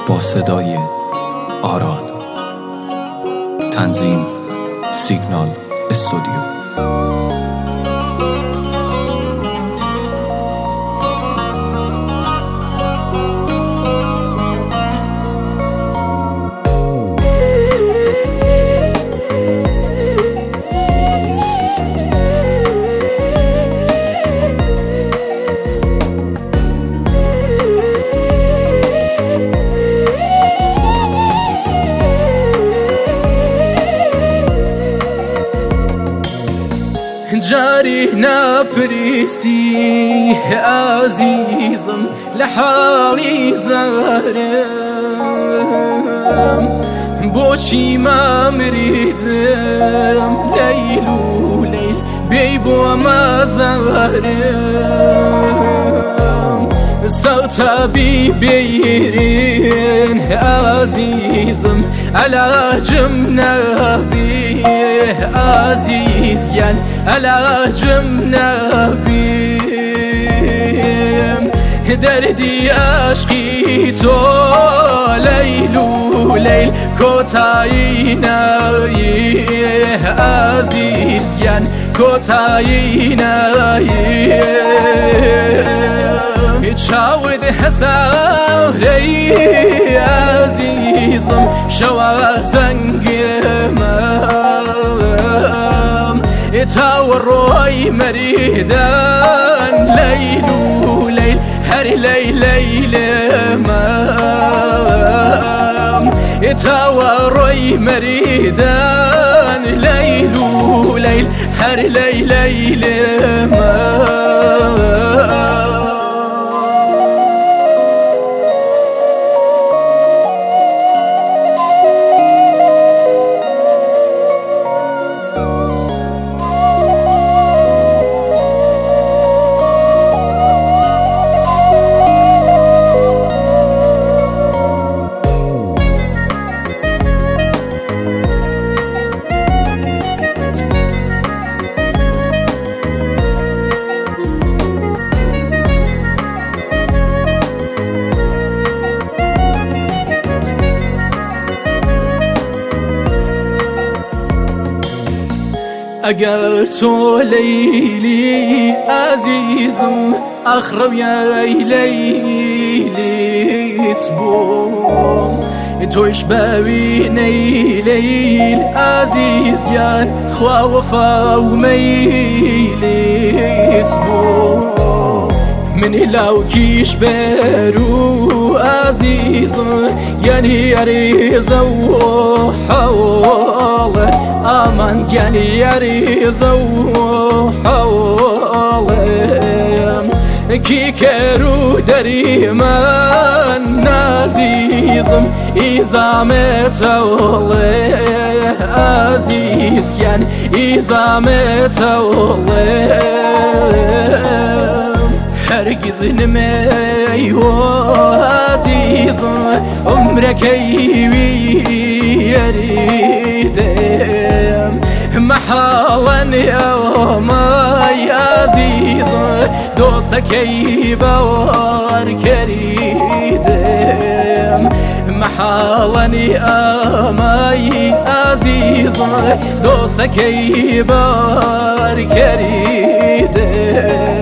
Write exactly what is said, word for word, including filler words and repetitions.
با صدای آراد. تنظیم سیگنال استودیو. جاري نابريسي عزيزم لحالي زارم بوشي ما مريدم ليل وليل بيبو ما زارم صوتا بيبيرين عزيزم على جمنا بيه عزيز يعني على جمنا بيه دردي عشقي تو ليل وليل كوتاينا عزيز يعني كوتاينا تشاود حساري عزيزم شوا زنقمام يتاور روي مريدان ليل وليل هر ليل ليل مام يتاور روي مريدان ليل وليل هر ليل ليل مام اگر تو لیلی عزیزم اخرب یا لیلیت بوم توش ببینی لیل عزیز گر خوا وفا و میلیت بوم منی لو کیش برو عزیزم یعنی عریضه و حواله آمان یعنی عریضه و حواله کی کرو دری من عزیزم ایزامت اوله عزیز یعنی ایزامت اوله هرگز نمیو عزیزم عمرک یریدم محالا یومای عزیزم دوستکی باور کردم محالا یومای عزیزم دوستکی باور کردم